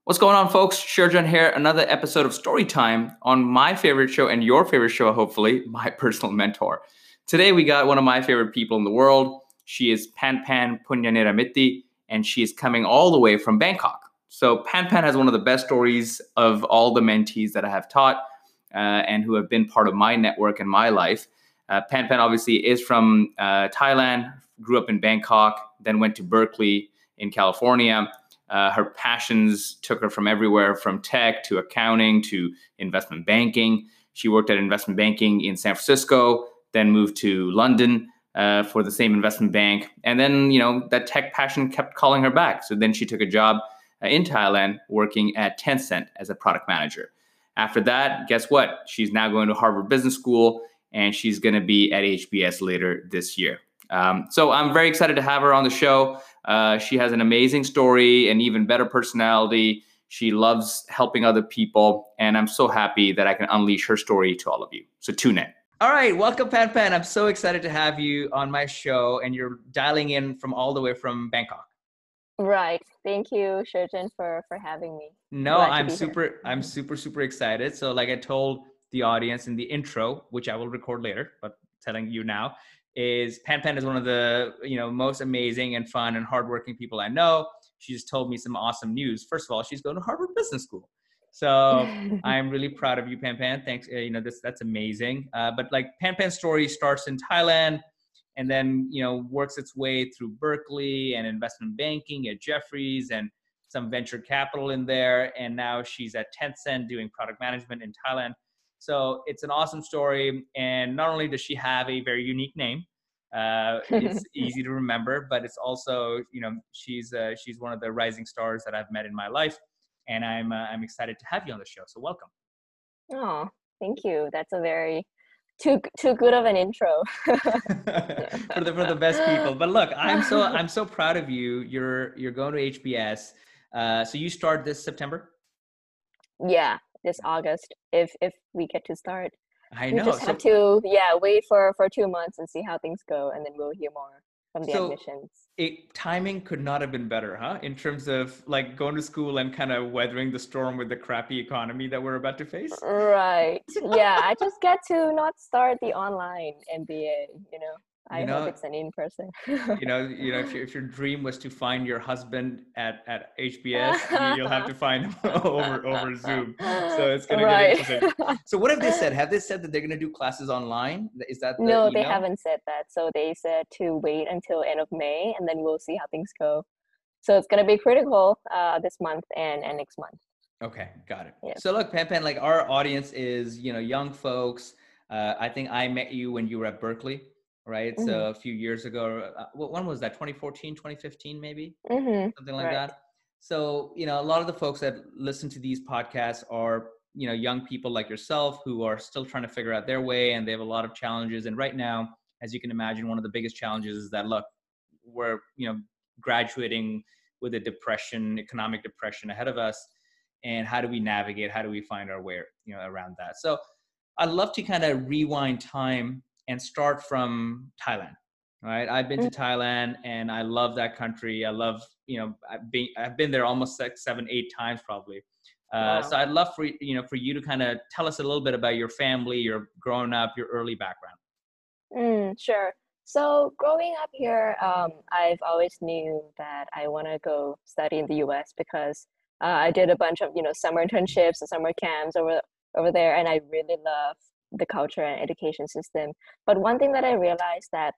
What's going on, folks? Sherjan here. Another episode of Storytime on my favorite show and your favorite show, hopefully, My Personal Mentor. Today, we got one of my favorite people in the world. She is Panpan Punyaniramitti, and she is coming all the way from Bangkok. So Panpan has one of the best stories of all the mentees that I have taught and who have been part of my network and my life. Panpan obviously is from Thailand, grew up in Bangkok, then went to Berkeley in California. Her passions took her from everywhere, from tech to accounting to investment banking. She worked at investment banking in San Francisco, then moved to London for the same investment bank. And then, that tech passion kept calling her back. So then she took a job in Thailand working at Tencent as a product manager. After that, guess what? She's now going to Harvard Business School, and she's going to be at HBS later this year. So I'm very excited to have her on the show. She has an amazing story, an even better personality. She loves helping other people, and I'm so happy that I can unleash her story to all of you. So tune in. All right, welcome, Panpan. I'm so excited to have you on my show, and you're dialing in from all the way from Bangkok. Right. Thank you, Sherjan, for having me. No, Glad to I'm be here. super excited. So like I told the audience in the intro, which I will record later, but telling you now, is Pan is one of the most amazing and fun and hardworking people I know. She just told me some awesome news. First of all, she's going to Harvard Business School. So I'm really proud of you, Pan. Thanks. That's amazing. But like Pan's story starts in Thailand, and then works its way through Berkeley and investment banking at Jefferies and some venture capital in there. And now she's at Tencent doing product management in Thailand. So it's an awesome story. And not only does she have a very unique name, it's easy to remember, but it's also, she's one of the rising stars that I've met in my life. And I'm excited to have you on the show. So welcome. Oh, thank you. That's a very too good of an intro. for the best people. But look, I'm so proud of you. You're going to HBS. So you start this September? Yeah, this August, if we get to start. I We know. just have to wait for 2 months and see how things go, and then we'll hear more from the admissions. Timing could not have been better, huh? In terms of like going to school and kind of weathering the storm with the crappy economy that we're about to face. Right. Yeah, I just get to not start the online MBA, I hope it's an in-person. If your dream was to find your husband at HBS, you'll have to find him over Zoom. So it's gonna get interesting. So what have they said? Have they said that they're gonna do classes online? Is that the No, email? they haven't said that. So they said to wait until end of May, and then we'll see how things go. So it's gonna be critical this month and next month. Okay, got it. Yeah. So look, Pan, like our audience is young folks. I think I met you when you were at Berkeley, right? Mm-hmm. So a few years ago. When was that? 2014, 2015, maybe? Mm-hmm. Something like that. So, a lot of the folks that listen to these podcasts are, young people like yourself who are still trying to figure out their way, and they have a lot of challenges. And right now, as you can imagine, one of the biggest challenges is that, look, we're, graduating with a economic depression ahead of us. And how do we navigate? How do we find our way, around that? So I'd love to kind of rewind time and start from Thailand. Right, I've been to Thailand and I love that country. I love, I've been there almost like 7-8 times probably. Wow. So I'd love for you to kind of tell us a little bit about your family, your growing up, your early background. Sure. So growing up here, I've always knew that I want to go study in the U.S. because I did a bunch of summer internships and summer camps over there, and I really love the culture and education system. But one thing that I realized that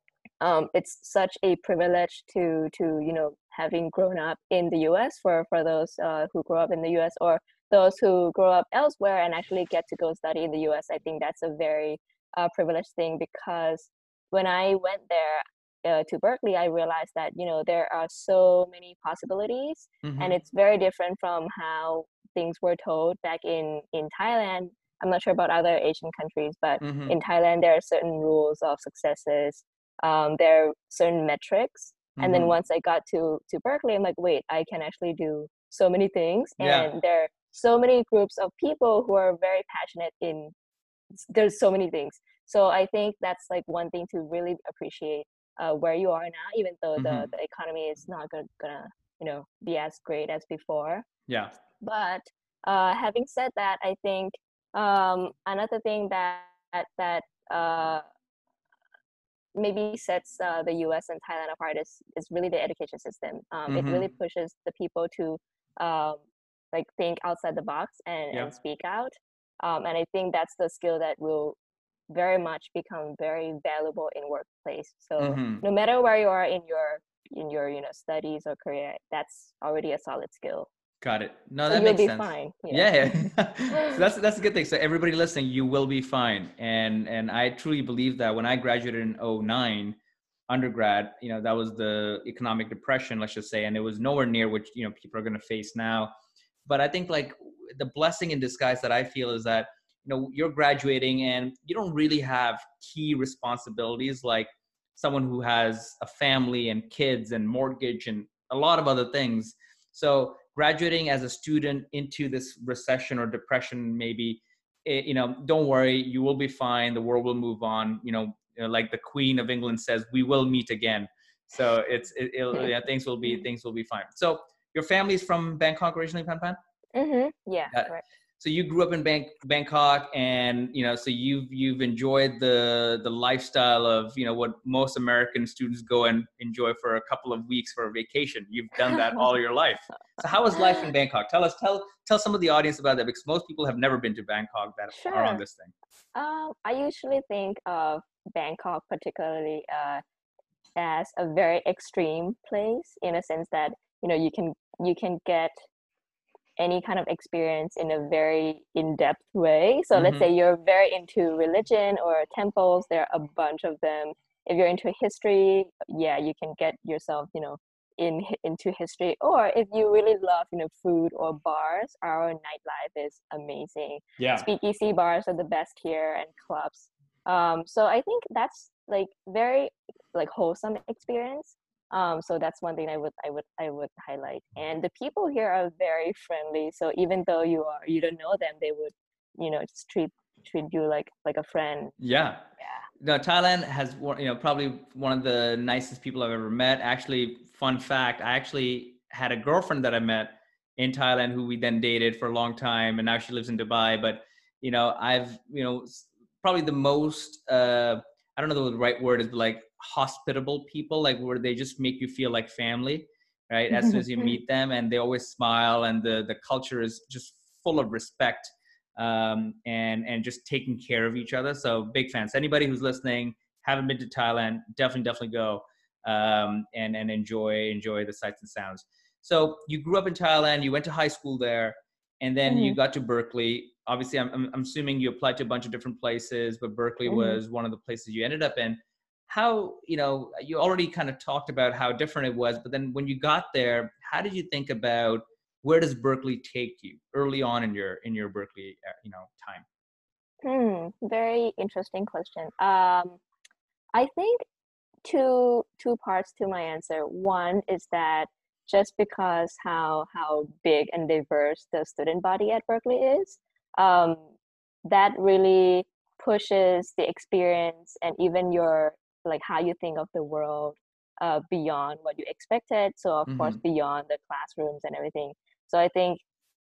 it's such a privilege to having grown up in the U.S. for those who grow up in the U.S. or those who grow up elsewhere and actually get to go study in the U.S. I think that's a very privileged thing, because when I went there to Berkeley, I realized that there are so many possibilities, and it's very different from how things were told back in Thailand. I'm not sure about other Asian countries, but in Thailand there are certain rules of successes. There are certain metrics, and then once I got to Berkeley, I'm like, wait, I can actually do so many things, and there are so many groups of people who are very passionate in. There's so many things. So I think that's like one thing to really appreciate where you are now, even though the economy is not gonna be as great as before. Yeah. But having said that, I think another thing that uh, maybe sets the US and Thailand apart is really the education system. It really Mm-hmm. pushes the people to um, like think outside the box Yeah. and speak out. And I think that's the skill that will very much become very valuable in workplace. So Mm-hmm. no matter where you are in your studies or career, that's already a solid skill. Got it. No, So that you'll makes be sense. fine. Yeah. Yeah, yeah. So that's a good thing. So everybody listening, you will be fine. And I truly believe that when I graduated in '09 undergrad, that was the economic depression, let's just say, and it was nowhere near what, people are going to face now. But I think like the blessing in disguise that I feel is that, you're graduating and you don't really have key responsibilities like someone who has a family and kids and mortgage and a lot of other things. So graduating as a student into this recession or depression, maybe, don't worry, you will be fine. The world will move on. Like the Queen of England says, we will meet again. So yeah, things will be fine. So your family is from Bangkok originally, Pan Pan? Yeah, Got it. correct. So you grew up in Bangkok, and so you've enjoyed the lifestyle of what most American students go and enjoy for a couple of weeks for a vacation. You've done that all your life. So how was life in Bangkok? Tell some of the audience about that, because most people have never been to Bangkok that are on Sure. this thing. I usually think of Bangkok particularly as a very extreme place in a sense that you can get any kind of experience in a very in-depth way. So let's say Mm-hmm. you're very into religion or temples, there are a bunch of them. If you're into history, yeah, you can get yourself, into history. Or if you really love, food or bars, our nightlife is amazing. Yeah. Speakeasy bars are the best here and clubs. So I think that's like very like wholesome experience. So that's one thing I would highlight. And the people here are very friendly. So even though you don't know them, they would, just treat you like a friend. Yeah. Yeah. No, Thailand has probably one of the nicest people I've ever met. Actually, fun fact, I actually had a girlfriend that I met in Thailand who we then dated for a long time, and now she lives in Dubai. But I've probably the most I don't know what the right word is, but like hospitable people, like where they just make you feel like family, right? As soon as you meet them, and they always smile, and the culture is just full of respect, and just taking care of each other. So big fans. Anybody who's listening, haven't been to Thailand, definitely go, and enjoy the sights and sounds. So you grew up in Thailand, you went to high school there, and then you Hmm. got to Berkeley. Obviously, I'm assuming you applied to a bunch of different places, but Berkeley Hmm. was one of the places you ended up in. How, you already kind of talked about how different it was, but then when you got there, how did you think about where does Berkeley take you early on in your Berkeley time? Very interesting question. I think two parts to my answer. One is that just because how big and diverse the student body at Berkeley is, um, that really pushes the experience and even your like how you think of the world beyond what you expected. So of course Mm-hmm. beyond the classrooms and everything. So I think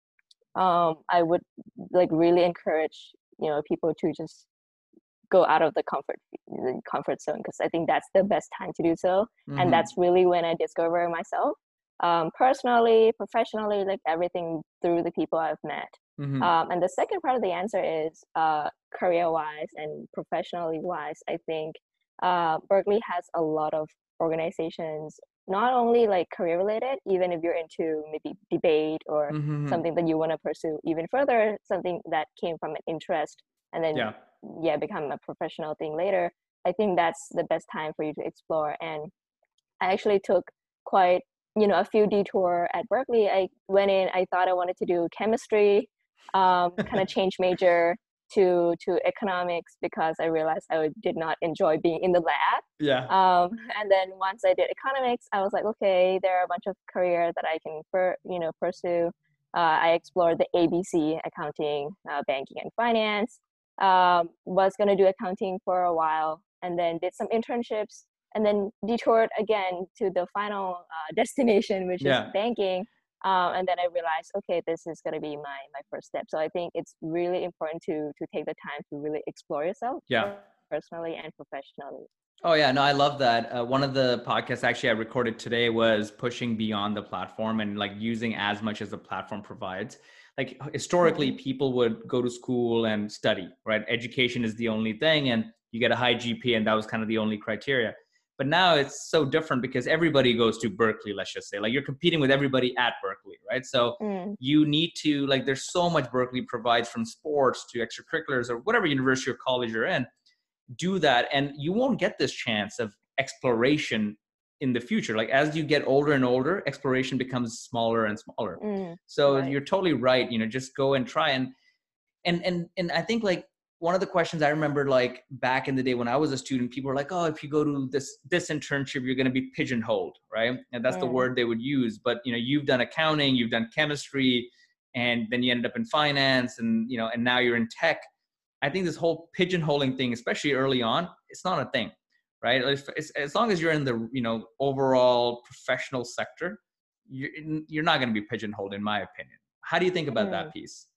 I would like really encourage people to just go out of the comfort zone because I think that's the best time to do so, and Mm-hmm. that's really when I discover myself, personally, professionally, like everything through the people I've met. Mm-hmm. And the second part of the answer is career wise and professionally wise. I think Berkeley has a lot of organizations, not only like career related, even if you're into maybe debate or Mm-hmm. something that you want to pursue even further, something that came from an interest and then Yeah. yeah become a professional thing later. I think that's the best time for you to explore. And I actually took quite a few detour at Berkeley. I went in, I thought I wanted to do chemistry, kind of change major to economics because I realized I did not enjoy being in the lab. Yeah. And then once I did economics, I was like, okay, there are a bunch of careers that I can pursue. I explored the ABC, accounting, banking, and finance. Was going to do accounting for a while, and then did some internships and then detoured again to the final destination, which is Yeah. banking. And then I realized, okay, this is going to be my first step. So I think it's really important to take the time to really explore yourself Yeah. personally and professionally. Oh yeah, no, I love that. One of the podcasts actually I recorded today was pushing beyond the platform and like using as much as the platform provides. Like historically, Mm. people would go to school and study, right? Education is the only thing, and you get a high GPA, and that was kind of the only criteria. But now it's so different because everybody goes to Berkeley, let's just say. Like you're competing with everybody at Berkeley, right? So Mm. you need to, like, there's so much Berkeley provides, from sports to extracurriculars or whatever university or college you're in. Do that, and you won't get this chance of exploration in the future. Like as you get older and older, exploration becomes smaller and smaller. Mm. So Right. you're totally right, just go and try. And I think, like, one of the questions I remember, like back in the day when I was a student, people were like, oh, if you go to this internship, you're going to be pigeonholed, right? And that's the Mm. word they would use. But you've done accounting, you've done chemistry, and then you ended up in finance, and and now you're in tech. I think this whole pigeonholing thing, especially early on, it's not a thing, right? As long as you're in the overall professional sector, you're not going to be pigeonholed, in my opinion. How do you think about Mm. that piece?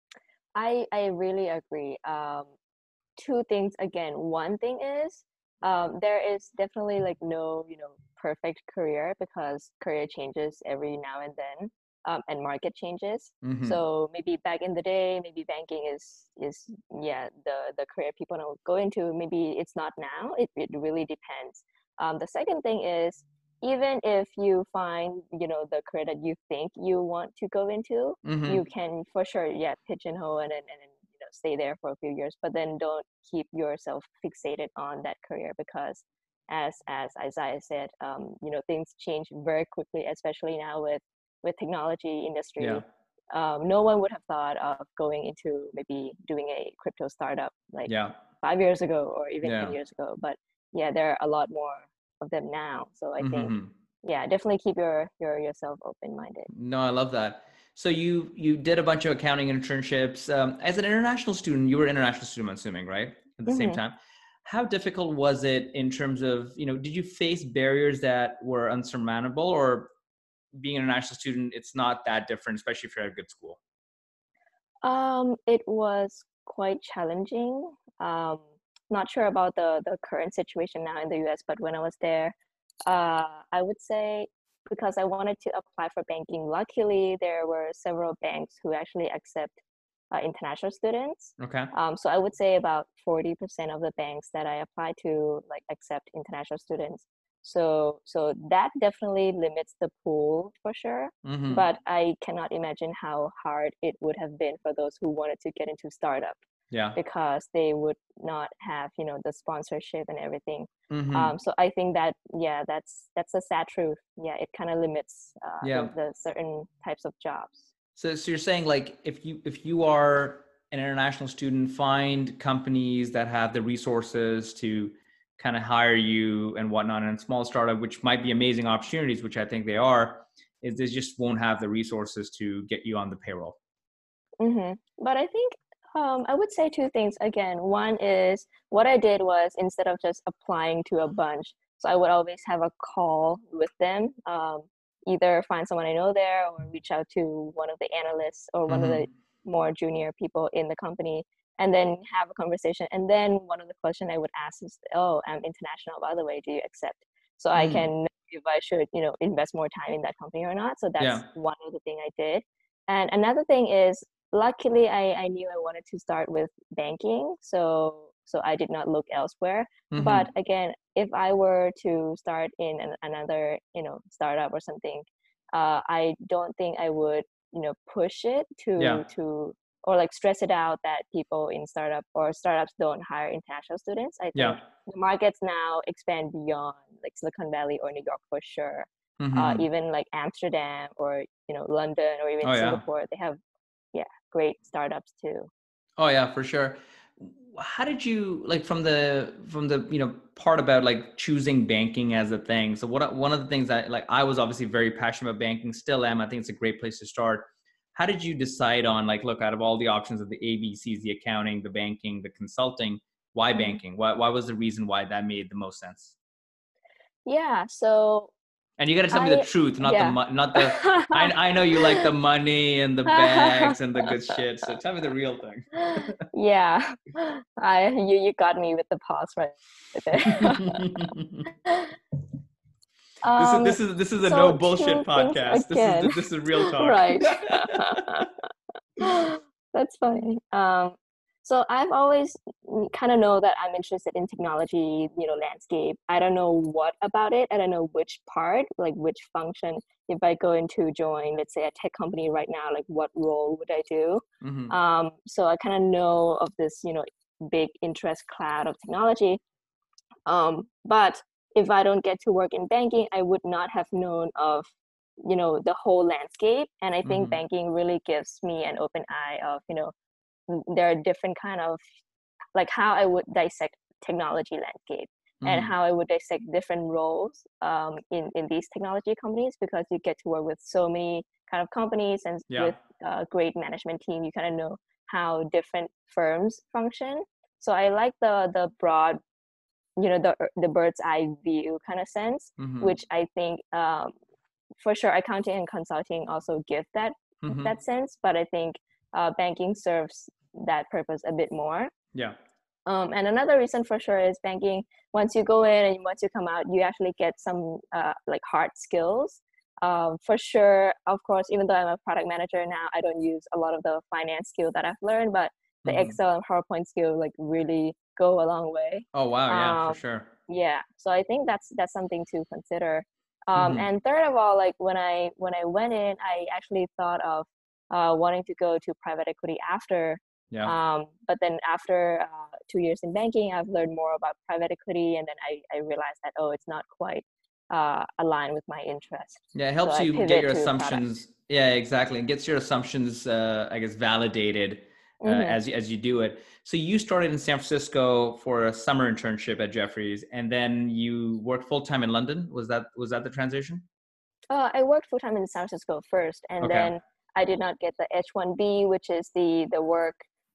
I really agree. Two things again. One thing is, there is definitely like no, perfect career, because career changes every now and then, and market changes. Mm-hmm. So maybe back in the day, maybe banking is yeah, the career people now go into. Maybe it's not now. It really depends. The second thing is, even if you find, the career that you think you want to go into, you Mm-hmm. can for sure, yeah, pigeonhole and stay there for a few years, but then don't keep yourself fixated on that career, because as Isaiah said, things change very quickly, especially now with technology Yeah. industry. No one would have thought of going into maybe doing a crypto startup like Yeah. 5 years ago or even Yeah. 10 years ago, but yeah, there are a lot more of them now. So I think, Mm-hmm. yeah, definitely keep yourself open minded. No, I love that. So you did a bunch of accounting internships. As an international student, you were an international student, I'm assuming, right? At the same Hmm. time, how difficult was it in terms of, did you face barriers that were unsurmountable, or being an international student, it's not that different, especially if you're at a good school? It was quite challenging. Not sure about the current situation now in the US, but when I was there, I would say, because I wanted to apply for banking, luckily there were several banks who actually accept international students. Okay. So I would say about 40% of the banks that I applied to like accept international students. So that definitely limits the pool for sure. Mm-hmm. But I cannot imagine how hard it would have been for those who wanted to get into startup, Yeah. because they would not have, the sponsorship and everything. Mm-hmm. So I think that, yeah, that's a sad truth. Yeah, it kind of limits Yeah. the certain types of jobs. So you're saying, like, if you are an international student, find companies that have the resources to kind of hire you and whatnot, and small startup, which might be amazing opportunities, which I think they are, is they just won't have the resources to get you on the payroll. Hmm. But I think, I would say two things. Again, one is what I did was, instead of just applying to a bunch, so I would always have a call with them, either find someone I know there or reach out to one of the analysts or one of the Mm-hmm. more junior people in the company, and then have a conversation. And then one of the questions I would ask is, oh, I'm international, by the way, do you accept? So I Mm. can know if I should, invest more time in that company or not. So that's Yeah. one of the thing I did. And another thing is, luckily I knew I wanted to start with banking, so I did not look elsewhere. But Mm-hmm. again, if I were to start in another, startup or something, I don't think I would, push it Yeah. to or like stress it out that people in startups don't hire international students. I think Yeah. the markets now expand beyond like Silicon Valley or New York for sure. Mm-hmm. Even like Amsterdam or London or even Oh yeah. Singapore, they have, yeah, great startups too. Oh yeah, for sure. How did you, like, from the part about like choosing banking as a thing? So one of the things that, like, I was obviously very passionate about banking, still am. I think it's a great place to start. How did you decide on, like, look, out of all the options of the ABCs, the accounting, the banking, the consulting, why Mhm. banking? Why was the reason why that made the most sense? Yeah. So And you got to tell me the I, truth, not the yeah. not the. I know you like the money and the bags and the good shit. So tell me the real thing. Yeah. You got me with the pause right there. This is Um, this is this is a no so bullshit two things podcast. This is again. this is real talk. Right. That's funny. So I've always kind of know that I'm interested in technology, landscape. I don't know what about it. I don't know which part, like which function. If I go into join, let's say a tech company right now, like what role would I do? Hmm. So I kind of know of this, big interest cloud of technology. But if I don't get to work in banking, I would not have known of, the whole landscape. And I think Hmm. banking really gives me an open eye of, there are different kind of like how I would dissect technology landscape and Hmm. how I would dissect different roles in these technology companies because you get to work with so many kind of companies and Yeah. with a great management team. You kind of know how different firms function. So I like the broad, the bird's eye view kind of sense, Hmm. which I think for sure accounting and consulting also give Hmm. that sense, but I think banking serves that purpose a bit more. Yeah. And another reason for sure is banking. Once you go in and once you come out, you actually get some like hard skills. For sure, of course, even though I'm a product manager now, I don't use a lot of the finance skill that I've learned, but the Hmm. Excel and PowerPoint skill like really go a long way. Oh wow, yeah, for Um, sure. yeah, so I think that's something to consider. Hmm. And third of all, like when I went in, I actually thought of wanting to go to private equity after. Yeah. But then after 2 years in banking, I've learned more about private equity, and then I realized that it's not quite aligned with my interest. Yeah, it So helps I you get pivot your to product. assumptions. Yeah, exactly. And gets your assumptions, I guess, validated Mm-hmm. as you do it. So you started in San Francisco for a summer internship at Jefferies, and then you worked full time in London. Was that the transition? I worked full time in San Francisco first, and Okay. then I did not get the H-1B, which is the work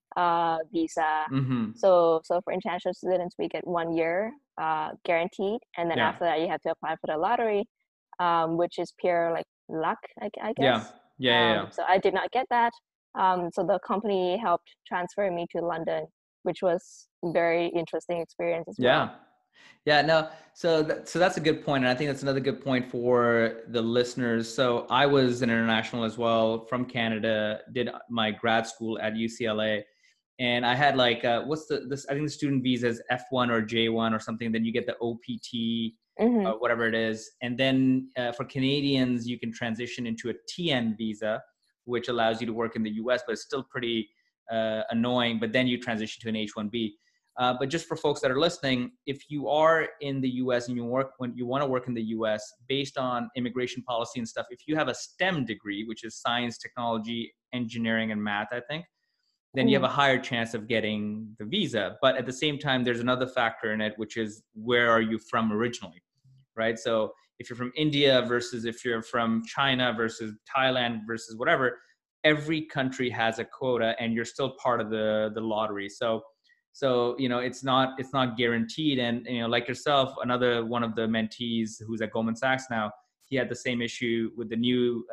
visa. Mm-hmm. So for international students, we get 1 year guaranteed, and then Yeah. after that, you have to apply for the lottery, which is pure like luck, I Yeah. guess. Yeah. Yeah. Yeah. So I did not get that. So the company helped transfer me to London, which was very interesting experience as well. Yeah. Yeah, no. So that's a good point, and I think that's another good point for the listeners. So I was an international as well from Canada. Did my grad school at UCLA, and I had like what's this? I think the student visa is F1 or J1 or something. Then you get the OPT Mm-hmm. or whatever it is, and then for Canadians you can transition into a TN visa, which allows you to work in the US, but it's still pretty annoying. But then you transition to an H1B. But just for folks that are listening, if you are in the US and when you want to work in the US based on immigration policy and stuff, if you have a STEM degree, which is science, technology, engineering, and math, I think, then you have Mm-hmm. a higher chance of getting the visa. But at the same time, there's another factor in it, which is where are you from originally, right? So if you're from India versus if you're from China versus Thailand versus whatever, every country has a quota and you're still part of the lottery. So it's not guaranteed. And like yourself, another one of the mentees who's at Goldman Sachs now, he had the same issue with the new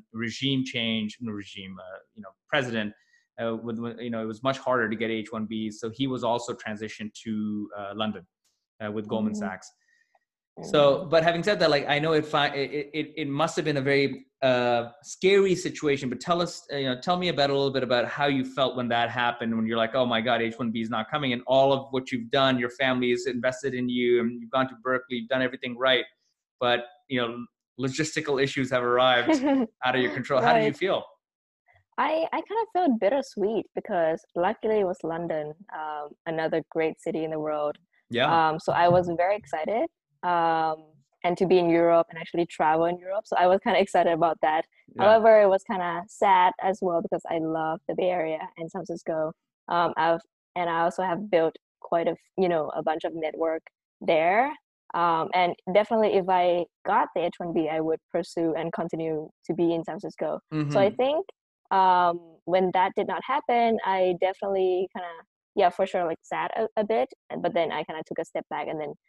president. It was much harder to get H-1Bs, so he was also transitioned to London with Goldman Mm-hmm. Sachs. Mm-hmm. So, but having said that, like I know it must have been a very scary situation. But tell me about a little bit about how you felt when that happened. When you're like, oh my God, H-1B is not coming, and all of what you've done, your family is invested in you, and you've gone to Berkeley, you've done everything right, but logistical issues have arrived out of your control. How did you Right. feel? I kind of felt bittersweet because luckily it was London, another great city in the world. Yeah, So I was very excited, um, and to be in Europe and actually travel in Europe. So I was kind of excited about that. yeah, However, it was kind of sad as well because I love the Bay Area and San Francisco. I've and I also have built quite a bunch of network there. And definitely, if I got the H-1B, I would pursue and continue to be in San Francisco. So I mm-hmm. think when that did not happen, I definitely kind of, yeah, for sure, like sad a bit. But then I kind of took a step back and then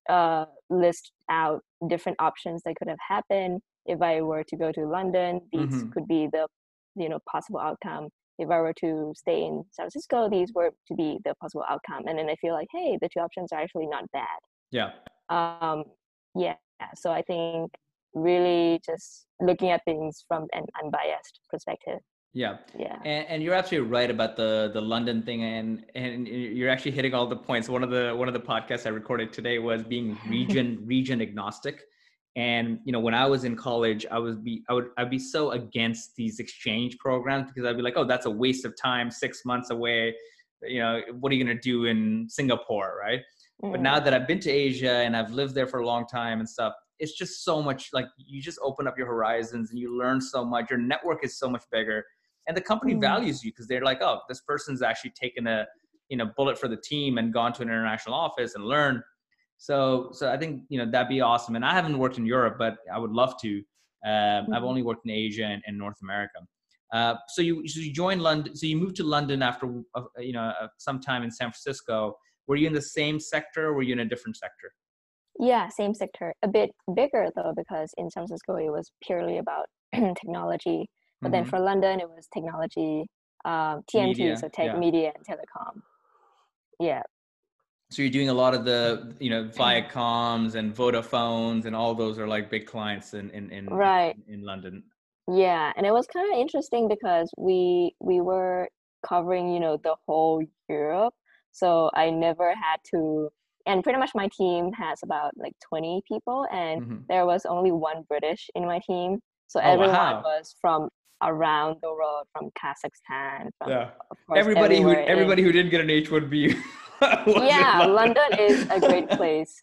list out different options that could have happened if I were to go to London. These Mm-hmm. could be the possible outcome. If I were to stay in San Francisco, these were to be the possible outcome. And then I feel like, hey, the two options are actually not bad. Yeah. Um, yeah, so I think really just looking at things from an unbiased perspective. Yeah. Yeah. And you're absolutely right about the London thing, and you're actually hitting all the points. One of the podcasts I recorded today was being region agnostic. And when I was in college, I'd be so against these exchange programs because I'd be like, oh, that's a waste of time, 6 months away. What are you gonna do in Singapore, right? But now Mm, that I've been to Asia and I've lived there for a long time and stuff, it's just so much, like, you just open up your horizons and you learn so much. Your network is so much bigger, and the company mm, values you because they're like, oh, this person's actually taken a bullet for the team and gone to an international office and learned. So I think that'd be awesome. And I haven't worked in Europe, but I would love to. I've mm. only worked in Asia and North America. So you joined London. So you moved to London after some time in San Francisco. Were you in the same sector, or were you in a different sector? Yeah, same sector. A bit bigger though, because in San Francisco it was purely about technology. But then Mm-hmm. for London, it was technology, TMT, so Media, tech, yeah. media, and telecom. Yeah. So you're doing a lot of the Viacoms and Vodafones, and all those are like big clients Right. in London. Yeah, and it was kind of interesting because we were covering, the whole Europe. So I never had to, and pretty much my team has about like 20 people, and Mm-hmm. there was only one British in my team. So Oh everyone wow. was from around the world, from Kazakhstan, from Yeah. of course Everybody who everywhere in. everybody who didn't get an H1B was in Yeah, London. London is a great place.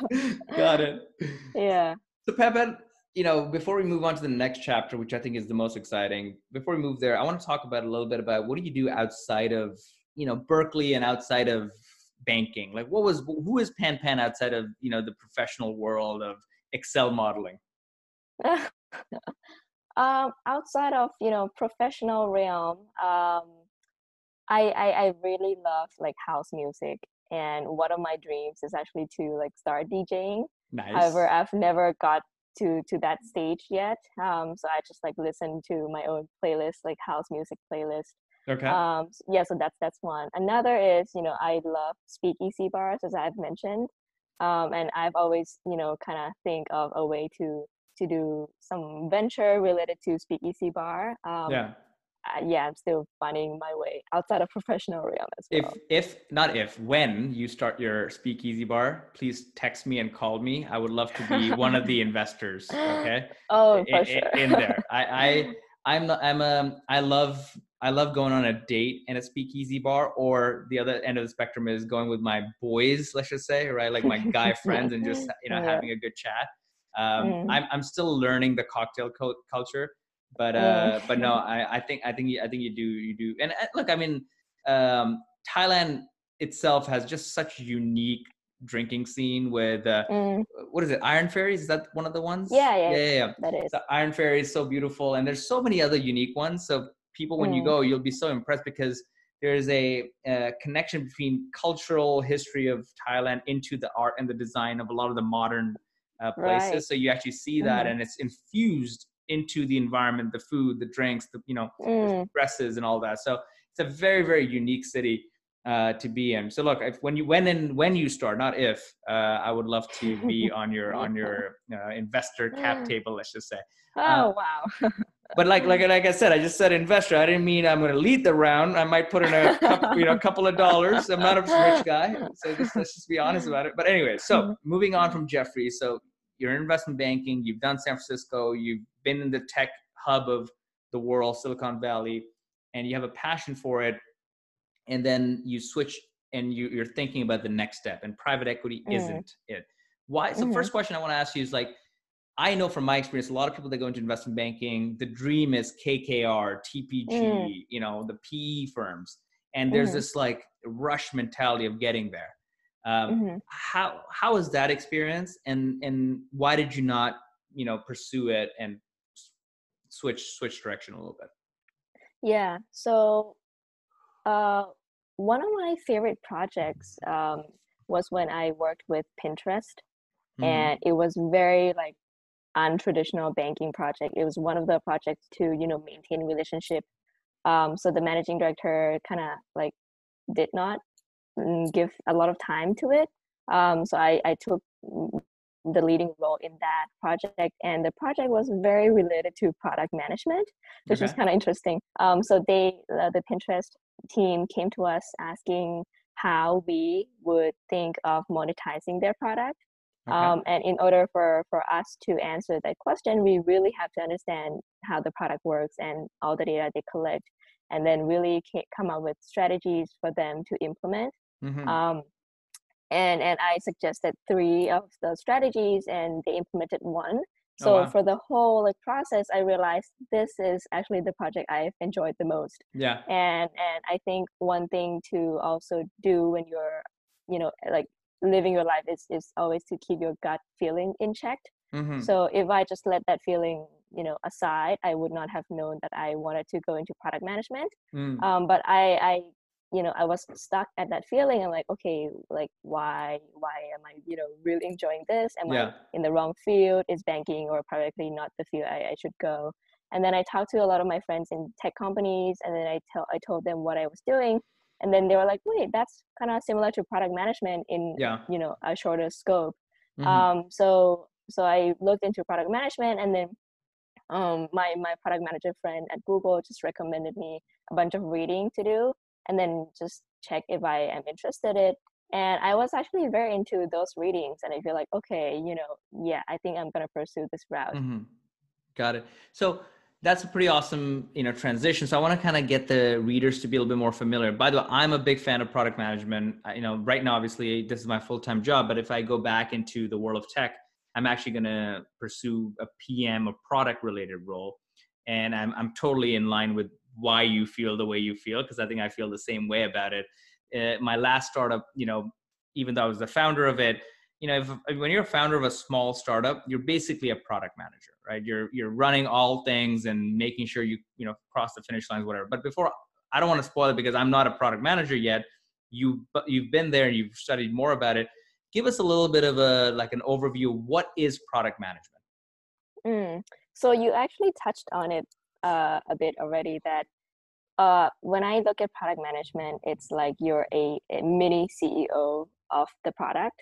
Got it. Yeah. So Pepe, before we move on to the next chapter, which I think is the most exciting, before we move there, I want to talk about a little bit about what do you do outside of, Berkeley and outside of banking? Like who is Pan Pan outside of, the professional world of Excel modeling? Outside of, professional realm, I really love like house music, and one of my dreams is actually to like start DJing. However, Nice. I've never got to that stage yet. So I just like listen to my own playlist, like house music playlist. Okay. Yeah, so that's one. Another is, I love speakeasy bars, as I've mentioned. And I've always, kind of think of a way to do some venture related to speakeasy bar. Yeah. Yeah, I'm still finding my way outside of professional realm as well. When you start your speakeasy bar, please text me and call me. I would love to be one of the investors. Okay, Oh, for sure. in there. I love going on a date in a speakeasy bar, or the other end of the spectrum is going with my boys, let's just say, right, like my guy friends, and just Yeah. having a good chat. Mm, I'm still learning the cocktail culture, but no, mm. I think you do. And look, I mean, Thailand itself has just such a unique drinking scene with Mm. what is it, Iron Fairies? Is that one of the ones? Yeah, yeah, Yeah, yeah, yeah. that is. So Iron Fairy is so beautiful, and there's so many other unique ones. So people, when you Mm, go, you'll be so impressed because there's a connection between cultural history of Thailand into the art and the design of a lot of the modern right. places. So you actually see that, Mm, and it's infused into the environment, the food, the drinks, the mm. dresses, and all that. So it's a very, very unique city to be in. So look, when you start, not if, I would love to be on your investor cap table, let's just say. Uh, Oh, wow. but like I said, I just said investor. I didn't mean I'm going to lead the round. I might put in couple of dollars. I'm not a rich guy, so let's just be honest about it. But anyway, so moving on from Jeffrey. So you're in investment banking. You've done San Francisco. You've been in the tech hub of the world, Silicon Valley, and you have a passion for it. And then you switch and you're thinking about the next step. And private equity Mm, isn't it. Why? So mhm, first question I want to ask you is like, I know from my experience, a lot of people that go into investment banking, the dream is KKR, mm, TPG, the PE firms. And there's mhm, this like rush mentality of getting there. mhm. How was that experience? And why did you not, pursue it and switch direction a little bit? Yeah. So, uh, one of my favorite projects was when I worked with Pinterest. and it was very like untraditional banking project. It was one of the projects to, you know, maintain relationship. So the managing director kind of like did not give a lot of time to it. So I took the leading role in that project, and the project was very related to product management, which was Okay. kind of interesting. So the Pinterest team came to us asking how we would think of monetizing their product. Okay. And in order for us to answer that question, we really have to understand how the product works and all the data they collect, and then really come up with strategies for them to implement. Mm-hmm. Um, and I suggested three of the strategies, and they implemented one. Oh, So wow. for the whole like process, I realized this is actually the project I've enjoyed the most. Yeah. And I think one thing to also do when you're, you know, like living your life is always to keep your gut feeling in check. Mm-hmm. So if I just let that feeling, you know, aside, I would not have known that I wanted to go into product management. Mm. But I you know, I was stuck at that feeling and like, okay, like why am I, you know, really enjoying this? Am I Yeah. in the wrong field? Is banking or private equity not the field I should go? And then I talked to a lot of my friends in tech companies, and then I told them what I was doing, and then they were like, wait, that's kind of similar to product management in, Yeah. you know, a shorter scope. Mm-hmm. So I looked into product management, and then my product manager friend at Google just recommended me a bunch of reading to do, and then just check if I am interested in it. And I was actually very into those readings, and I feel like, okay, you know, yeah, I think I'm gonna pursue this route. Mm-hmm. Got it. So that's a pretty awesome, transition. So I want to kind of get the readers to be a little bit more familiar. By the way, I'm a big fan of product management. Right now, obviously, this is my full-time job. But if I go back into the world of tech, I'm actually going to pursue a PM, a product-related role, and I'm totally in line with why you feel the way you feel, because I think I feel the same way about it. My last startup, even though I was the founder of it, when you're a founder of a small startup, you're basically a product manager, right? You're running all things and making sure cross the finish lines, whatever. But before, I don't want to spoil it because I'm not a product manager yet. You've been there and you've studied more about it. Give us a little bit of an overview of what is product management. So you actually touched on it a bit already. That when I look at product management, it's like you're a mini CEO of the product.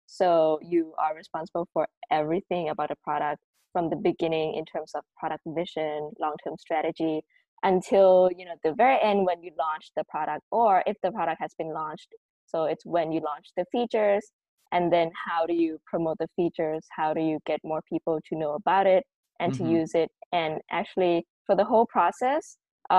So you are responsible for everything about a product from the beginning in terms of product vision, long-term strategy, until, you know, the very end when you launch the product, or if the product has been launched. So it's when you launch the features, and then how do you promote the features? How do you get more people to know about it and to Mm-hmm. use it? And actually, for the whole process,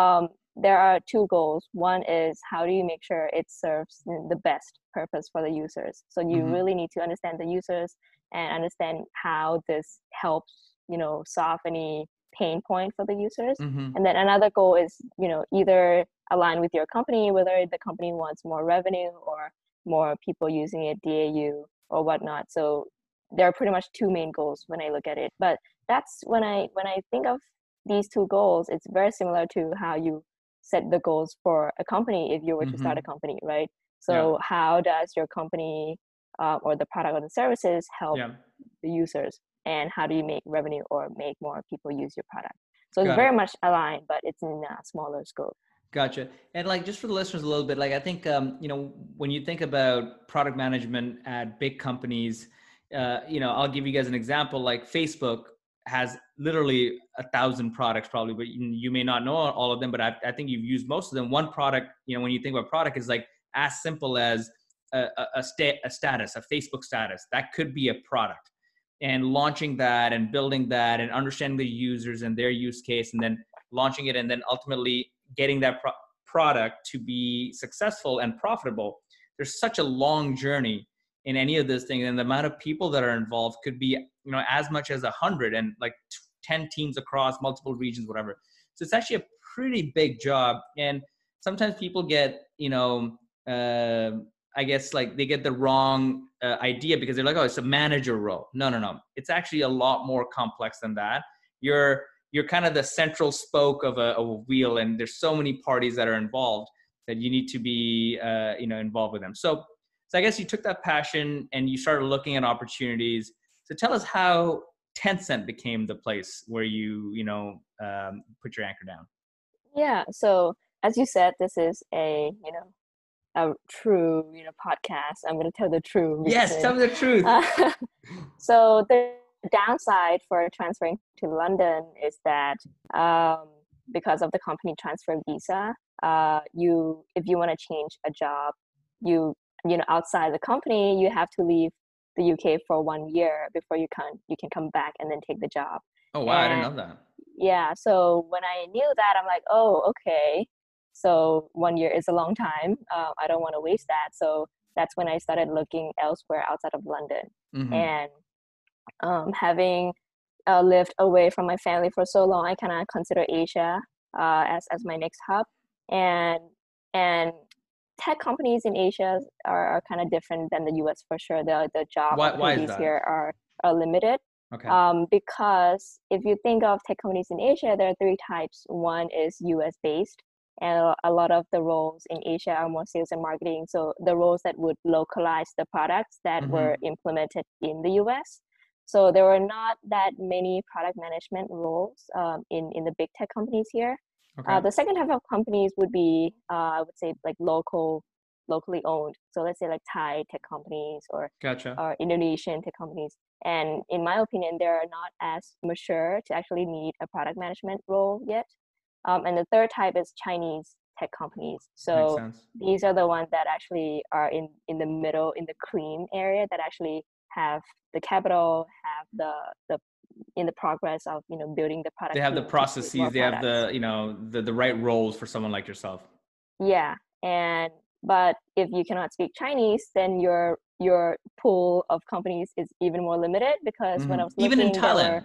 there are two goals. One is how do you make sure it serves the best purpose for the users. So you Mm-hmm. really need to understand the users and understand how this helps, you know, solve any pain point for the users. Mm-hmm. And then another goal is, you know, either align with your company, whether the company wants more revenue or more people using it, DAU or whatnot. So there are pretty much two main goals when I look at it. But that's when I think of these two goals, it's very similar to how you set the goals for a company if you were to start a Mm-hmm. company, right? Yeah. So how does your company or the product or the services help Yeah. the users, and how do you make revenue or make more people use your product? So it's Got it. very much aligned, but it's in a smaller scope. Gotcha. And just for the listeners a little bit, I think, when you think about product management at big companies, I'll give you guys an example. Like Facebook has literally 1,000 products probably, but you may not know all of them, but I think you've used most of them. One product, when you think about product, is like as simple as a status, a Facebook status. That could be a product. And launching that and building that and understanding the users and their use case, and then launching it, and then ultimately getting that product to be successful and profitable. There's such a long journey in any of those things, and the amount of people that are involved could be, as much as 100, and like 10 teams across multiple regions, whatever. So it's actually a pretty big job. And sometimes people get, I guess, like they get the wrong idea, because they're like, oh, it's a manager role. No. It's actually a lot more complex than that. You're kind of the central spoke of a wheel, and there's so many parties that are involved that you need to be, involved with them. So I guess you took that passion and you started looking at opportunities. So tell us how Tencent became the place where you put your anchor down. Yeah. So as you said, this is a true, podcast. I'm going to tell the true Yes, reason. tell me the truth. Uh, so the downside for transferring to London is that um, because of the company transfer visa, if you want to change a job, outside the company, you have to leave the UK for 1 year before you can come back and then take the job. Oh wow, I didn't And know that. yeah, so when I knew that, I'm like, oh, okay. So 1 year is a long time. I don't want to waste that. So that's when I started looking elsewhere outside of London. Mm-hmm. And having lived away from my family for so long, I kind of consider Asia as my next hub. And and tech companies in Asia are kind of different than the US for sure. The job Why is opportunities that? here are limited. Okay. Because if you think of tech companies in Asia, there are three types. One is US based, and a lot of the roles in Asia are more sales and marketing. So the roles that would localize the products that were Mm-hmm. implemented in the US. So there were not that many product management roles in the big tech companies here. Okay. The second type of companies would be, I would say, like locally owned. So let's say like Thai tech companies Gotcha. or Indonesian tech companies. And in my opinion, they're not as mature to actually need a product management role yet. And the third type is Chinese tech companies. Makes So sense. these are the ones that actually are in the middle, in the cream area, that actually have the capital, have the in the progress of building the They product have the team to create more processes, they have products. the right roles for someone like yourself. Yeah, and but if you cannot speak Chinese, then your pool of companies is even more limited, because when I Mm-hmm. was Even in looking, there were, Thailand.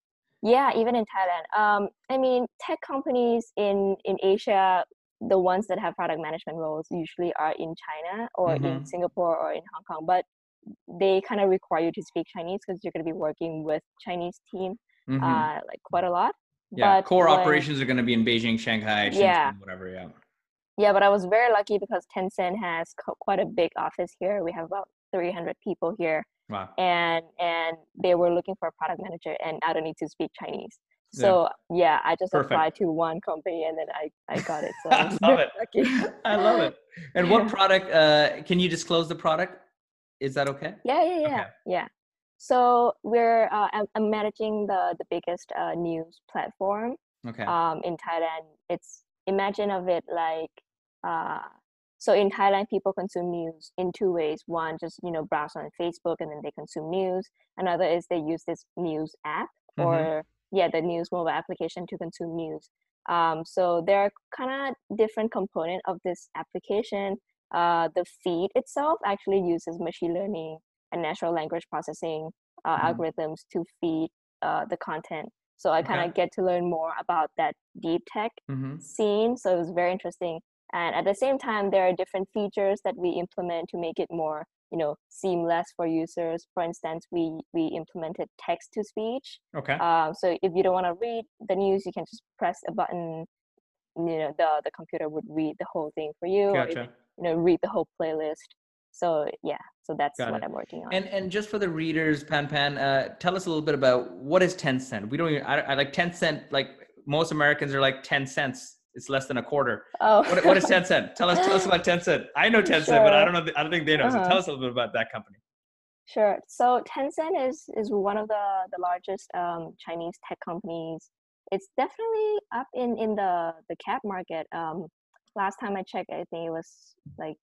yeah, even in Thailand. I mean, tech companies in Asia, the ones that have product management roles usually are in China or in Mm-hmm. Singapore or in Hong Kong, but they kind of require you to speak Chinese because you're going to be working with Chinese team, Mm-hmm. like quite a lot. Yeah. But Core when operations are going to be in Beijing, Shanghai, Yeah, Shenzhen, whatever. Yeah. yeah, but I was very lucky because Tencent has quite a big office here. We have about 300 people here, Wow. and they were looking for a product manager, and I don't need to speak Chinese. Yeah. So yeah, I just Perfect. applied to one company and then I got it. So I I was love very it. lucky. I love it. And what Yeah. product, can you disclose the product? Is that okay? Yeah, yeah, yeah, Okay. yeah. So I'm managing the biggest news platform Okay. in Thailand. It's Imagine of it like uh, so in Thailand, people consume news in two ways. One, just browse on Facebook and then they consume news. Another is they use this news app, Mm-hmm. or yeah, the news mobile application to consume news. So there are kind of different component of this application. The feed itself actually uses machine learning and natural language processing Mm-hmm. algorithms to feed the content. So I kind Okay. of get to learn more about that deep tech Mm-hmm. scene. So it was very interesting. And at the same time, there are different features that we implement to make it more, seamless for users. For instance, we implemented text to speech. Okay. So if you don't want to read the news, you can just press a button. The computer would read the whole thing for you, or even Gotcha. read the whole playlist. So yeah, so that's Got what it. I'm working on. And just for the readers, Pan, tell us a little bit about what is 10 cent. We don't even, I like 10 cent, like most Americans are like 10 cents. It's less than a quarter. Oh, What is 10 cent? Tell us about 10 cent. I know 10 cent, but I sure. don't know, I don't think they know. So Uh-huh. tell us a little bit about that company. Sure. So Tencent is one of the largest Chinese tech companies. It's definitely up in the cap market. Last time I checked, I think it was like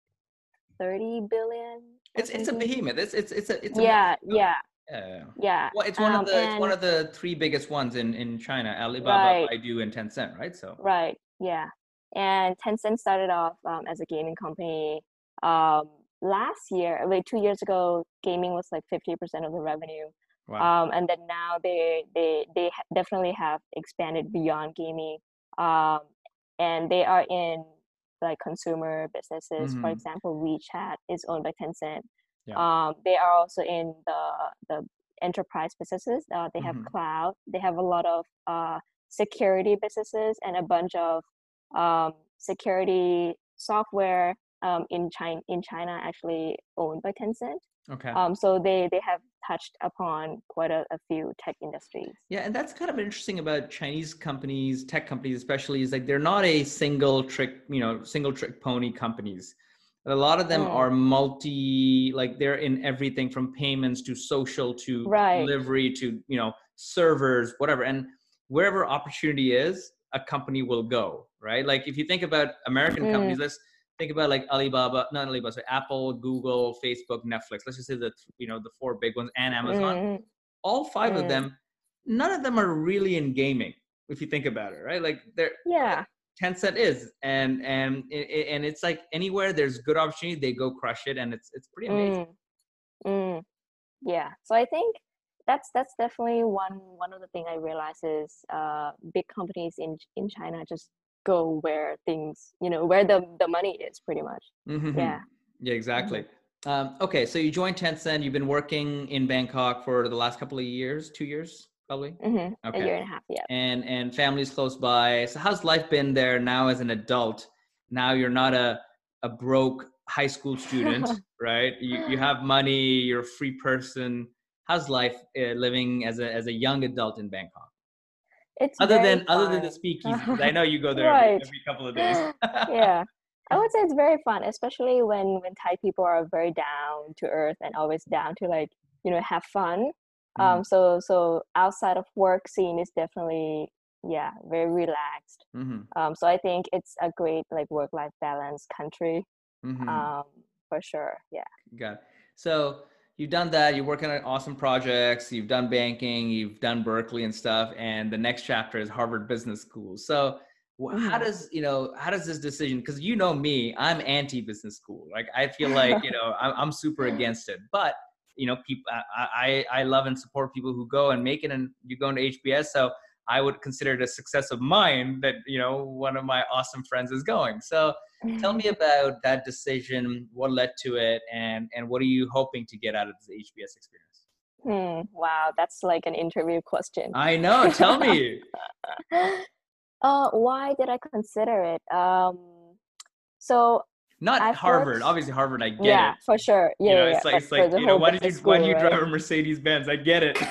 30 billion or It's a something. behemoth. It's a Yeah, massive company. yeah, Yeah. yeah. Well, it's one And of the three biggest ones in China, Alibaba, right, Baidu, and Tencent, right? So right, yeah. And Tencent started off as a gaming company. Um, Last year, like 2 years ago, gaming was like 50% of the revenue. wow. And then now definitely have expanded beyond gaming. Um, and they are in like consumer businesses. For Mm-hmm. example, WeChat is owned by Tencent. Yeah. They are also in the enterprise businesses. They have Mm-hmm. cloud. They have a lot of security businesses and a bunch of security software in China actually owned by Tencent. Okay. So they have touched upon quite a few tech industries. Yeah, and that's kind of interesting about Chinese companies, tech companies especially, is like they're not a single trick pony companies. A lot of them Mm, are like they're in everything from payments to social to right. delivery to, servers, whatever. And wherever opportunity is, a company will go, right? Like if you think about American Mm, companies, let's think about like Alibaba, not Alibaba, sorry, Apple, Google, Facebook, Netflix. Let's just say the four big ones and Amazon. mm, All five of mm. them, none of them are really in gaming, if you think about it, right? Like they're but Yeah. Tencent is, and it's like anywhere there's good opportunity, they go crush it, and it's pretty amazing. Mm, mm. Yeah. So I think that's definitely one of the thing I realize is big companies in China just go where things, where the money is pretty much. Mm-hmm. Yeah. Yeah, Hmm. exactly. Okay, so you joined Tencent. You've been working in Bangkok for the last couple of years, 2 years, probably. Hmm. A Okay, year and a half. Yeah. and family's close by. So how's life been there now as an adult? Now you're not a broke high school student, right? You have money. You're a free person. How's life living as a young adult in Bangkok? It's Other very than other than the fun. speakeasy, because I know you go there Right. every couple of days. Yeah. I would say it's very fun, especially when Thai people are very down to earth and always down to like, have fun. Mhm, So outside of work scene is definitely, yeah, very relaxed. mhm, So I think it's a great like work-life balance country. mhm. Um, for sure. Yeah. Got it. So you've done that. You're working on awesome projects. You've done banking. You've done Berkeley and stuff. And the next chapter is Harvard Business School. So how Hmm. does how does this decision? Because you know me, I'm anti business school. Like I feel like I'm super against it. But people, I love and support people who go and make it, and you go into HBS. So I would consider it a success of mine that one of my awesome friends is going. So tell me about that decision, what led to it, and what are you hoping to get out of this HBS experience? Wow, that's like an interview question. I know. Tell me. Why did I consider it? So Not I've Harvard. worked, Obviously, Harvard. I get yeah, it. for sure. Yeah, yeah, yeah. It's like But for the whole why did business you why do school, you drive right? a Mercedes Benz? I get it.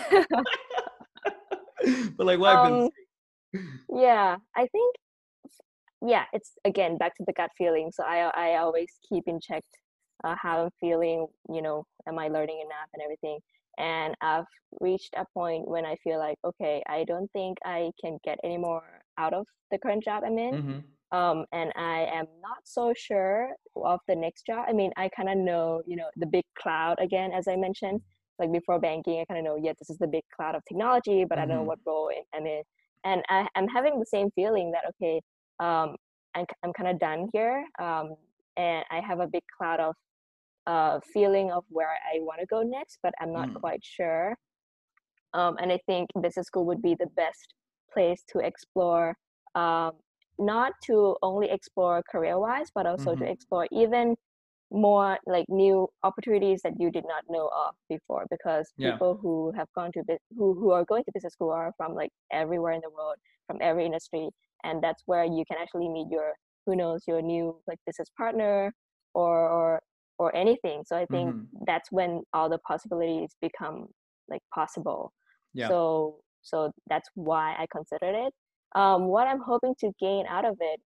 But like, why business? Um, yeah, I think, yeah, it's again back to the gut feeling. So I always keep in check how I'm feeling, am I learning enough and everything. And I've reached a point when I feel like, okay, I don't think I can get any more out of the current job I'm in. Mm-hmm. And I am not so sure of the next job. I mean, I kind of know, the big cloud again, as I mentioned, like before banking, I kind of know, yeah, this is the big cloud of technology, but I don't know Mm-hmm. what role I'm in. And I'm having the same feeling that, okay, um, I'm kind of done here. And I have a big cloud of feeling of where I want to go next, but I'm not Mm-hmm. quite sure. And I think business school would be the best place to explore, um, not to only explore career wise, but also to Mm-hmm. explore even more like new opportunities that you did not know of before. Because Yeah. people who have gone to who are going to business school are from like everywhere in the world, from every industry, and that's where you can actually meet your, who knows, your new like business partner or or or anything. So I think Mm-hmm. that's when all the possibilities become like possible. Yeah. So that's why I considered it. What I'm hoping to gain out of it,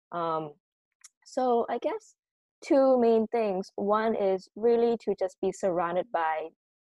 so I guess two main things. One is really to just be surrounded by,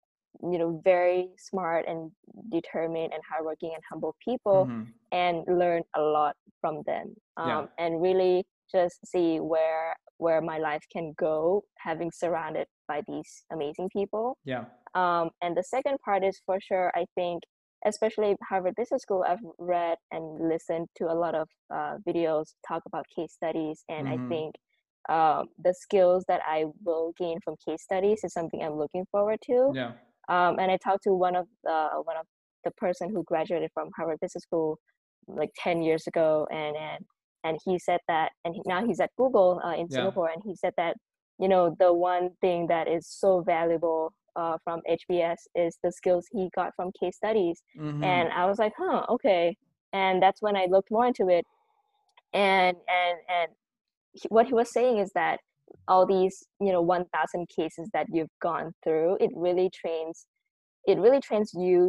very smart and determined and hardworking and humble people, Mm-hmm. and learn a lot from them. Yeah. And really just see where my life can go, having surrounded by these amazing people. Yeah. And the second part is for sure, I think, especially Harvard Business School, I've read and listened to a lot of videos talk about case studies. And I Mm-hmm. think the skills that I will gain from case studies is something I'm looking forward to. Yeah. And I talked to one of the person who graduated from Harvard Business School like 10 years ago, and he said that, and now he's at Google in Yeah. Singapore, and he said that the one thing that is so valuable from HBS is the skills he got from case studies. Mm-hmm. And I was like, huh, okay. And that's when I looked more into it. And what he was saying is that all these 1,000 cases that you've gone through, it really trains you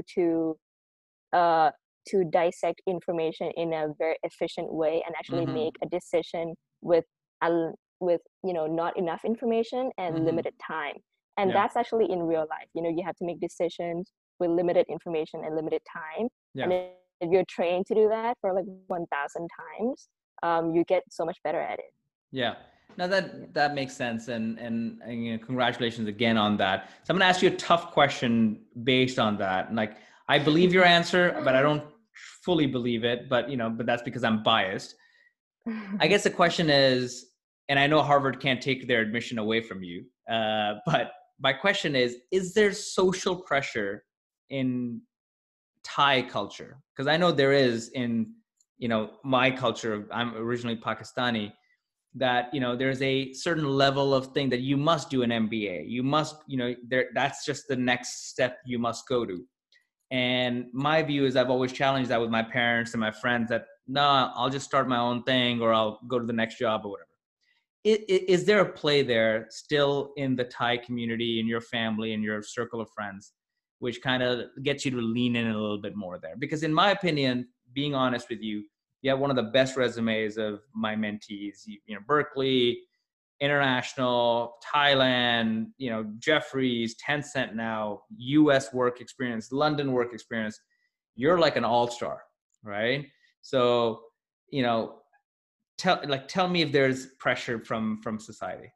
uh, to dissect information in a very efficient way and actually Mm-hmm. make a decision with a, with not enough information and Mm-hmm. limited time. And Yeah. that's actually in real life. You have to make decisions with limited information and limited time. And Yeah. if you're trained to do that for like 1,000 times, you get so much better at it. Yeah. Now Yeah. that makes sense, and congratulations again on that. So I'm gonna ask you a tough question based on that. And like, I believe your answer, but I don't fully believe it. But that's because I'm biased. I guess the question is, and I know Harvard can't take their admission away from you, but my question is there social pressure in Thai culture? Because I know there is in, my culture. I'm originally Pakistani. That there's a certain level of thing that you must do an MBA. You must, that's just the next step you must go to. And my view is I've always challenged that with my parents and my friends that no, I'll just start my own thing or I'll go to the next job or whatever. Is there a play there still in the Thai community, in your family, in your circle of friends, which kind of gets you to lean in a little bit more there? Because in my opinion, being honest with you, you have one of the best resumes of my mentees. Berkeley, international, Thailand, Jeffries, Tencent now, US work experience, London work experience. You're like an all-star, right? So, you know, tell me if there's pressure from society.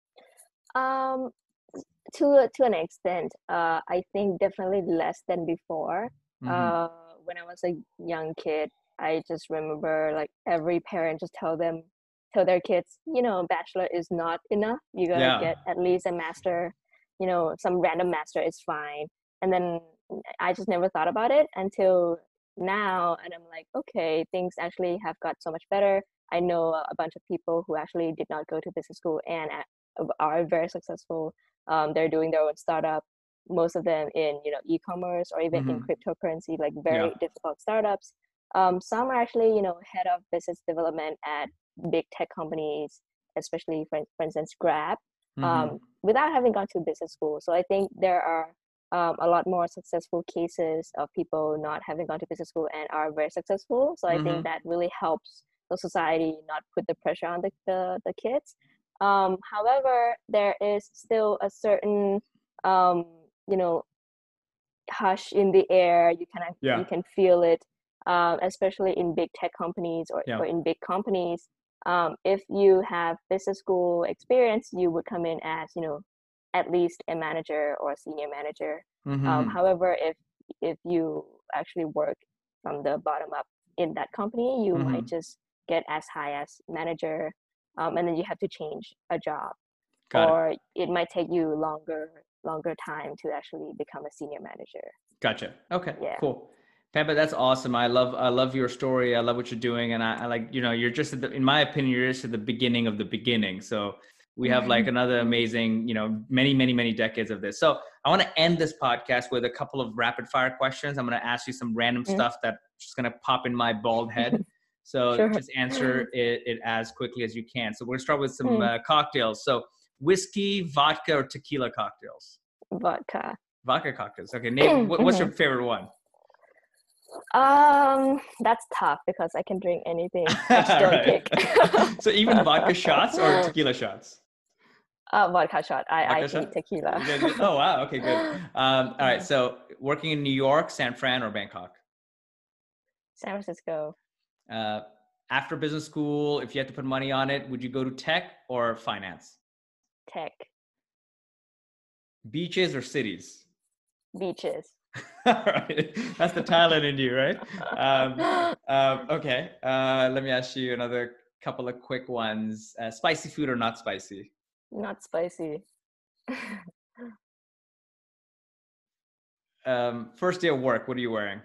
um to an extent, I think definitely less than before. Mm-hmm. When I was a young kid, I just remember like every parent just tell their kids, bachelor is not enough. You gotta Yeah. get at least a master. Some random master is fine. And then I just never thought about it until now, and I'm like, okay, things actually have got so much better. I know a bunch of people who actually did not go to business school and are very successful. They're doing their own startup, most of them in e-commerce or even in Mm-hmm. cryptocurrency, like Yeah. very difficult startups. Some are actually head of business development at big tech companies, especially for instance Grab, Mm-hmm. without having gone to business school. So I think there are a lot more successful cases of people not having gone to business school and are very successful. So I think Mm-hmm. that really helps the society not put the pressure on the kids. However, there is still a certain um, you know hush in the air. You Yeah. can feel it, especially in big tech companies Yeah. or in big companies. If you have business school experience, you would come in as at least a manager or a senior manager. Mm-hmm. However, if you actually work from the bottom up in that company, you might Mm-hmm. just get as high as manager, and then you have to change a job, Got it. or it might take you longer time to actually become a senior manager. Gotcha. Okay, Yeah. cool. Pampa, that's awesome. I love your story. I love what you're doing. And I like, you're just in my opinion, you're just at the beginning of the beginning. So we have like another amazing, many, many, many decades of this. So I want to end this podcast with a couple of rapid fire questions. I'm going to ask you some random Mm. stuff that's just going to pop in my bald head. So Sure. just answer it as quickly as you can. So we're going to start with some Mm. cocktails. So whiskey, vodka, or tequila cocktails? Vodka. Vodka cocktails. Okay. Name, what's your Mhm. favorite one? That's tough because I can drink anything. I just don't Right. pick. So even vodka shots or tequila shots? Vodka shot. I Vodka hate shot? tequila. Good, good. Oh, wow. Okay, good. All right. So working in New York, San Fran, or Bangkok? San Francisco. Uh, After business school, if you had to put money on it, would you go to tech or finance? Tech. Beaches or cities? Beaches. All right. That's the Thailand in you, right? Okay. Let me ask you another couple of quick ones. Spicy food or not spicy? Not spicy. First day of work, what are you wearing?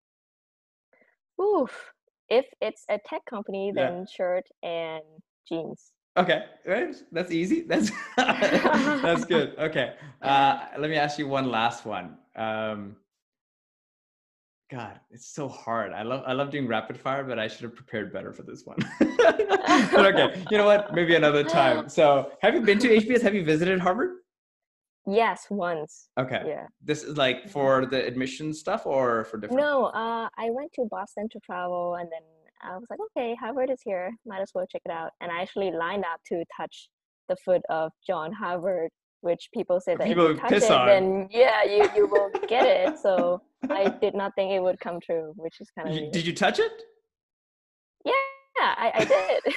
Oof. If it's a tech company, Yeah. then shirt and jeans. Okay. Right. That's easy. That's good. Okay. Let me ask you one last one. God, it's so hard. I love doing rapid fire, but I should have prepared better for this one. But okay, you know what? Maybe another time. So, have you been to HBS? Have you visited Harvard? Yes, once. Okay. Yeah. This is like Mhm. for the admission stuff or for different? No, I went to Boston to travel, and then I was like, okay, Harvard is here. Might as well check it out. And I actually lined up to touch the foot of John Harvard, which people say that if you People touch piss it, on. then yeah, you will get it. So I did not think it would come true, which is kind of weird. Did you touch it? Yeah, I did.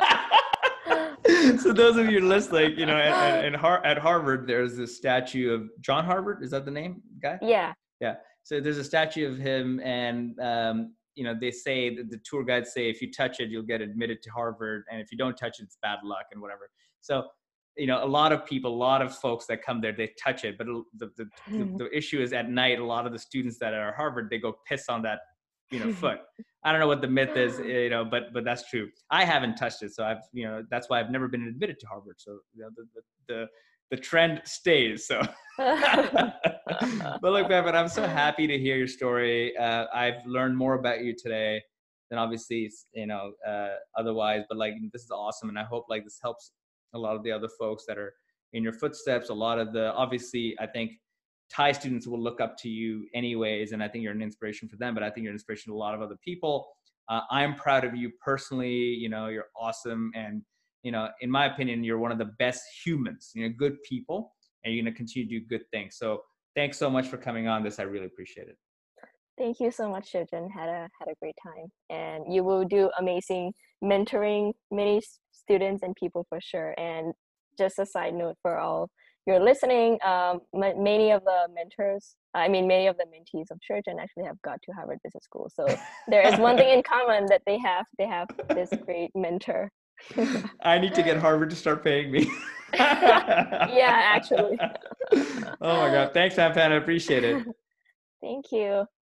So those of you listening, you know, at Harvard, there's this statue of John Harvard. Is that the name, guy? Yeah. Yeah. So there's a statue of him, and you know, they say that the tour guides say if you touch it, you'll get admitted to Harvard, and if you don't touch it, it's bad luck and whatever. So, you know, a lot of people, a lot of folks that come there, they touch it, but the issue is at night, a lot of the students that are at Harvard, they go piss on that, you know, foot. I don't know what the myth is, you know, but that's true. I haven't touched it, so I've, you know, that's why I've never been admitted to Harvard. So, you know, the trend stays. So, but look, Bevan, I'm so happy to hear your story. I've learned more about you today than obviously, you know, otherwise. But like, this is awesome, and I hope like this helps a lot of the other folks that are in your footsteps. A lot of the, obviously, I think Thai students will look up to you anyways, and I think you're an inspiration for them, but I think you're an inspiration to a lot of other people. I'm proud of you personally. You know, you're awesome. And, you know, in my opinion, you're one of the best humans, you know, good people, and you're going to continue to do good things. So thanks so much for coming on this. I really appreciate it. Thank you so much, Shiljan. Had a great time, and you will do amazing mentoring many students and people for sure. And just a side note for all you're listening, many of the mentors, I mean, many of the mentees of Shiljan actually have got to Harvard Business School. So there is one thing in common that they have this great mentor. I need to get Harvard to start paying me. Yeah, actually. Oh my God. Thanks, Ampan. I appreciate it. Thank you.